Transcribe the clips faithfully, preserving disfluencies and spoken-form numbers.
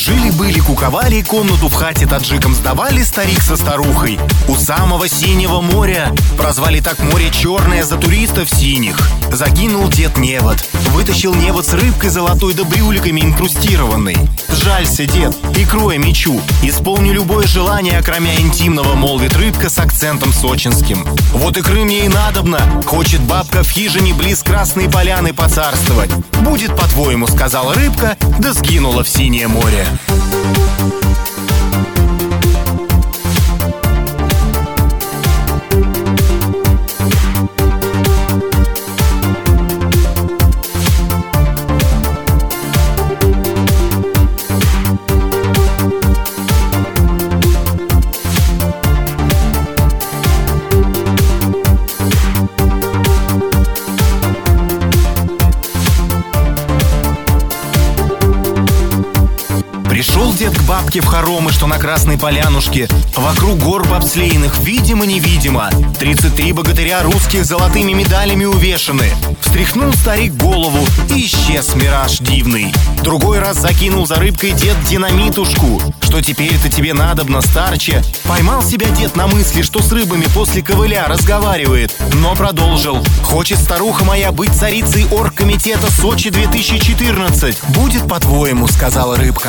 Жили-были, куковали, комнату в хате таджикам сдавали старик со старухой. У самого синего моря, прозвали так море черное за туристов синих, загинул дед Невод. Вытащил Невод с рыбкой золотой да брюликами инкрустированной. Жалься, дед, икрой мечу, исполню любое желание, окромя интимного, молвит рыбка с акцентом сочинским. Вот икры мне и надобно, хочет бабка в хижине близ Красной Поляны поцарствовать. Будет, по-твоему, сказала рыбка, да сгинула в синее море. Пришел дед к бабке в хоромы, что на Красной Полянушке. Вокруг гор бобслейных, видимо-невидимо, тридцать три богатыря русских золотыми медалями увешаны. Встряхнул старик голову, и исчез мираж дивный. Другой раз закинул за рыбкой дед динамитушку. Что теперь-то тебе надобно, старче? Поймал себя дед на мысли, что с рыбами после ковыля разговаривает, но продолжил. Хочет старуха моя быть царицей оргкомитета Сочи две тысячи четырнадцать. Будет, по-твоему, сказала рыбка.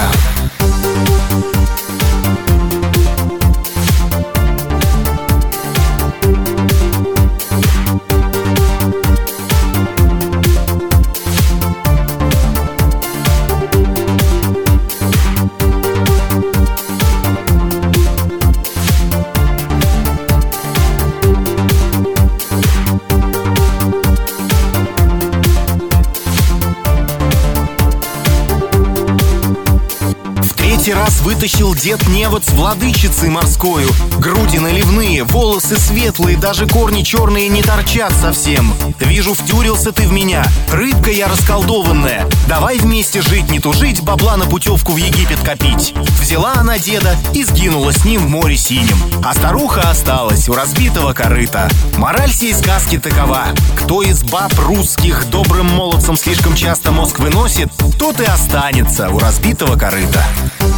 Раз вытащил дед Невод с владычицей морскою. Груди наливные, волосы светлые, даже корни черные не торчат совсем. Вижу, втюрился ты в меня, рыбка я расколдованная. Давай вместе жить, не тужить, бабла на путевку в Египет копить. Взяла она деда и сгинула с ним в море синем. А старуха осталась у разбитого корыта. Мораль сей сказки такова: кто из баб русских добрым молодцам слишком часто мозг выносит, тот и останется у разбитого корыта.